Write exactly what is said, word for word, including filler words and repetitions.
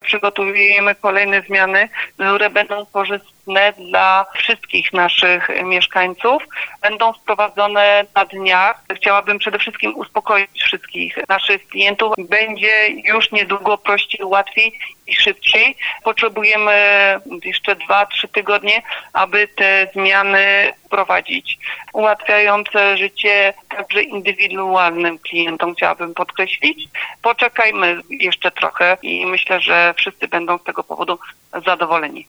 przygotowujemy kolejne zmiany, które będą korzystne dla wszystkich naszych mieszkańców. Będą wprowadzone na dniach. Chciałabym przede wszystkim uspokoić wszystkich naszych klientów. Będzie już niedługo prościej, łatwiej i szybciej. Potrzebujemy jeszcze dwa, trzy tygodnie, aby te zmiany wprowadzić. Ułatwiające życie także indywidualnym klientom, chciałabym podkreślić. Poczekajmy jeszcze trochę i myślę, że wszyscy będą z tego powodu zadowoleni.